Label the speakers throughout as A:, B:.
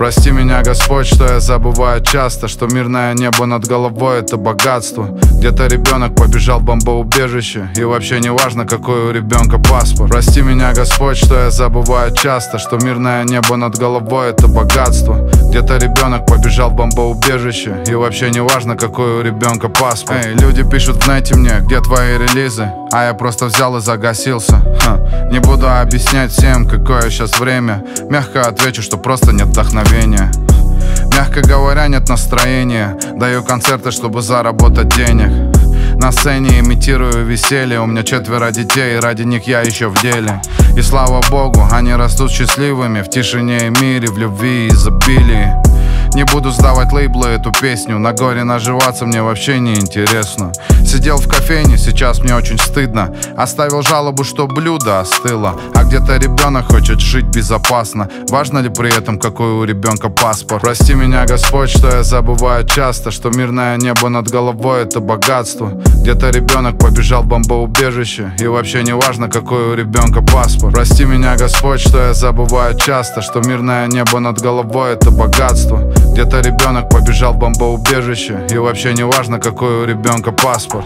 A: Прости меня, Господь, что я забываю часто, что мирное небо над головой — это богатство. Где-то ребенок побежал в бомбоубежище, и вообще не важно, какой у ребенка паспорт. Прости меня, Господь, что я забываю часто, что мирное небо над головой — это богатство. Где-то ребенок побежал в бомбоубежище, и вообще не важно, какой у ребенка паспорт. Эй, люди пишут в нете мне, где твои релизы, а я просто взял и загасился. Не буду объяснять всем, какое сейчас время. Мягко отвечу, что просто нет вдохновения. Мягко говоря, нет настроения. Даю концерты, чтобы заработать денег. На сцене имитирую веселье. У меня 4 детей, и ради них я еще в деле. И слава Богу, они растут счастливыми в тишине и мире, в любви и изобилии. Не буду сдавать лейблы эту песню. На горе наживаться мне вообще не интересно. Сидел в кофейне, сейчас мне очень стыдно. Оставил жалобу, что блюдо остыло. А где-то ребенок хочет жить безопасно. Важно ли при этом, какой у ребенка паспорт? Прости меня, Господь, что я забываю часто, что мирное небо над головой — это богатство. Где-то ребенок побежал в бомбоубежище, и вообще не важно, какой у ребенка паспорт. Прости меня, Господь, что я забываю часто, что мирное небо над головой — это богатство. Где-то ребенок побежал в бомбоубежище, и вообще не важно, какой у ребенка паспорт.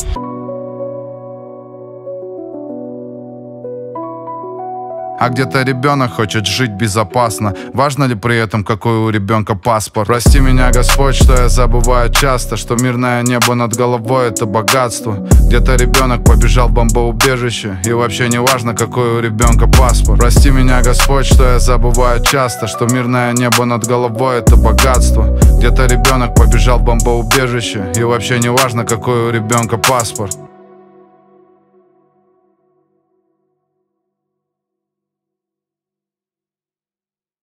A: А где-то ребенок хочет жить безопасно. Важно ли при этом, какой у ребенка паспорт? Прости меня, Господь, что я забываю часто, что мирное небо над головой — это богатство. Где-то ребенок побежал в бомбоубежище, и вообще не важно, какой у ребенка паспорт. Прости меня, Господь, что я забываю часто, что мирное небо над головой — это богатство. Где-то ребенок побежал в бомбоубежище, и вообще не важно, какой у ребенка паспорт.